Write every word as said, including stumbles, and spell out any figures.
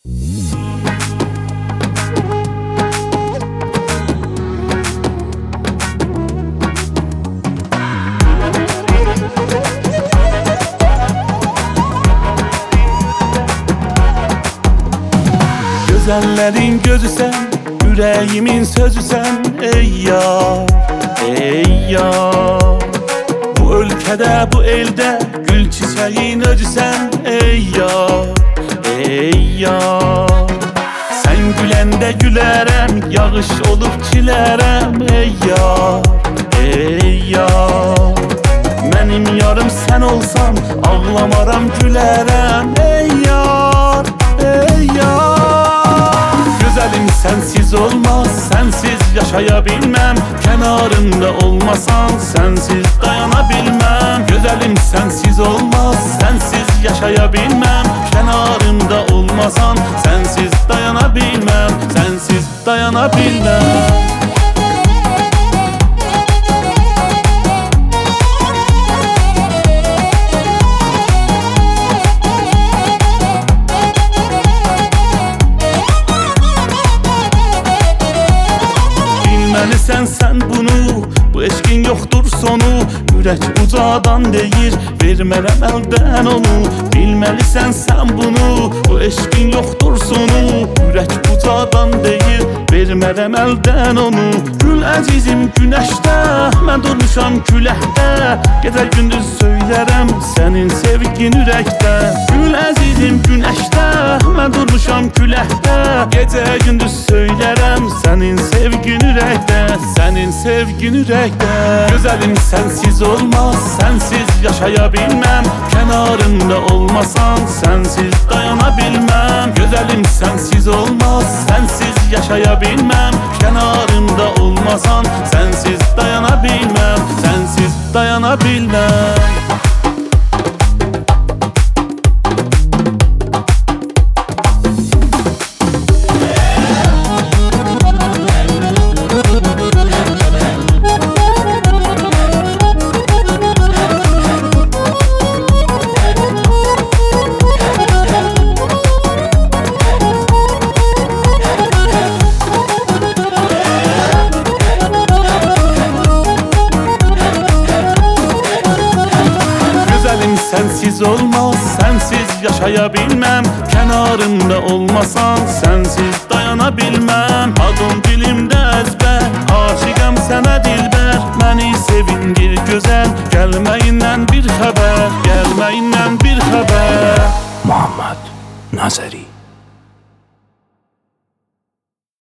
Güzellerin gözü sen, yüreğimin sözü sen. Ey yar, ey yar. Bu ülkede, bu elde gül çiçeğin özü sen. Ey yar, ey yar. Sen gülende gülerem, yağış olup çilerem. Ey yar, ey yar. Benim yarım sen olsan, ağlamaram gülerem. Ey yar, ey yar. Güzelim sensiz olmaz, sensiz yaşayabilmem. Kenarında olmasan, sensiz dayanabilmem. Güzelim sensiz olmaz, sensiz yaşayabilmem. Kenarında olmasan, sensiz dayanabilmem. Sensiz dayanabilmem. Sen sen bunu, bu eşkin yoktur sonu. Yürek ucadan deyir, vermərəm əldən onu. Bilməlisən sən bunu, bu eşkin yoktur sonu. Yürek ucadan deyir, vermərəm əldən onu. Gül əzizim günəşdə, mən durmuşam küləkdə. Gecə gündüz söylərəm sənin sevgin ürəkdə. Gül əzizim günəşdə, mən durmuşam küləkdə. Gecə gündüz söylərəm sənin sevgin ürəkdə. Senin sevgin yürekte. Güzelim sensiz olmaz, sensiz yaşayabilmem. Kenarında olmasan, sensiz dayanabilmem. Güzelim sensiz olmaz, sensiz yaşayabilmem. Kenarında olmasan, sensiz dayanabilmem. Sensiz dayanabilmem. Sensiz olmaz, sensiz yaşayabilmem. Kenarında olmasan, sensiz dayanabilmem. Adın dilimde ezber, aşıqam sənə dilber. Məni sevindir güzel, gelmeyindən bir haber. Gelmeyindən bir haber. Muhammed Nazeri.